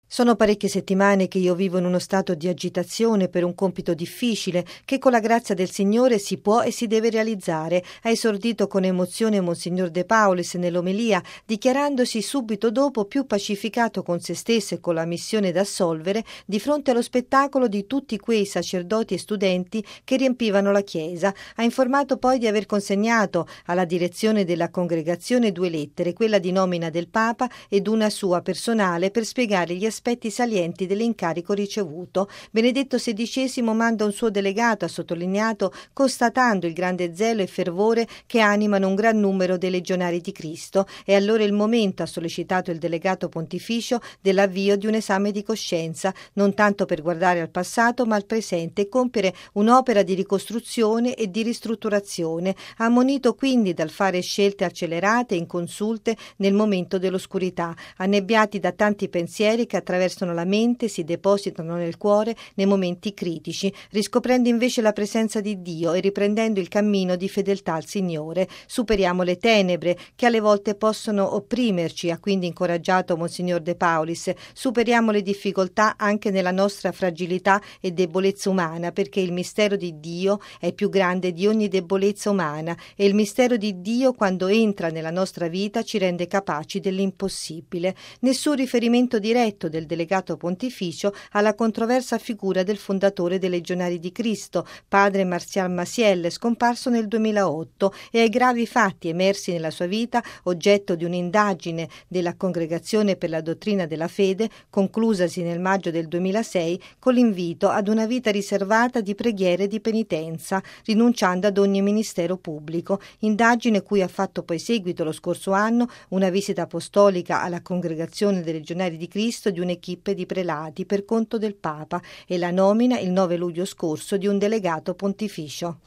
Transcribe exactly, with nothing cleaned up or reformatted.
Sono parecchie settimane che io vivo in uno stato di agitazione per un compito difficile che con la grazia del Signore si può e si deve realizzare, ha esordito con emozione Monsignor De Paulis nell'omelia, dichiarandosi subito dopo più pacificato con se stesso e con la missione da assolvere di fronte allo spettacolo di tutti quei sacerdoti e studenti che riempivano la chiesa. Ha informato poi di aver consegnato alla direzione della congregazione due lettere, quella di nomina del Papa ed una sua personale, per spiegare gli aspetti salienti dell'incarico ricevuto. Benedetto sedicesimo manda un suo delegato, ha sottolineato, constatando il grande zelo e fervore che animano un gran numero dei legionari di Cristo. È allora il momento, ha sollecitato il delegato pontificio, dell'avvio di un esame di coscienza, non tanto per guardare al passato ma al presente e compiere un'opera di ricostruzione e di ristrutturazione. Ha ammonito quindi dal fare scelte accelerate e inconsulte nel momento dell'oscurità, annebbiati da tanti pensieri che attraversano la mente, si depositano nel cuore nei momenti critici, riscoprendo invece la presenza di Dio e riprendendo il cammino di fedeltà al Signore. Superiamo le tenebre che alle volte possono opprimerci, ha quindi incoraggiato Monsignor De Paulis. Superiamo le difficoltà anche nella nostra fragilità e debolezza umana, perché il mistero di Dio è più grande di ogni debolezza umana e il mistero di Dio, quando entra nella nostra vita, ci rende capaci dell'impossibile. Nessun riferimento diretto del delegato pontificio alla controversa figura del fondatore dei Legionari di Cristo, padre Martial Maciel, scomparso nel duemilaotto, e ai gravi fatti emersi nella sua vita, oggetto di un'indagine della Congregazione per la dottrina della fede, conclusasi nel maggio del duemilasei, con l'invito ad una vita riservata di preghiere e di penitenza, rinunciando ad ogni ministero pubblico, indagine cui ha fatto poi seguito lo scorso anno una visita apostolica alla Congregazione dei Legionari di Cristo di un'equipe di prelati per conto del Papa e la nomina il nove luglio scorso di un delegato pontificio.